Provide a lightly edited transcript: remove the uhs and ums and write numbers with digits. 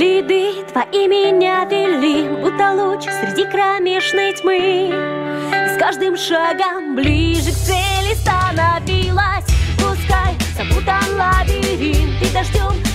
Следы твои меня вели, будто луч среди кромешной тьмы. И с каждым шагом ближе к цели становилась. Пускай запутан лабиринт, и дождем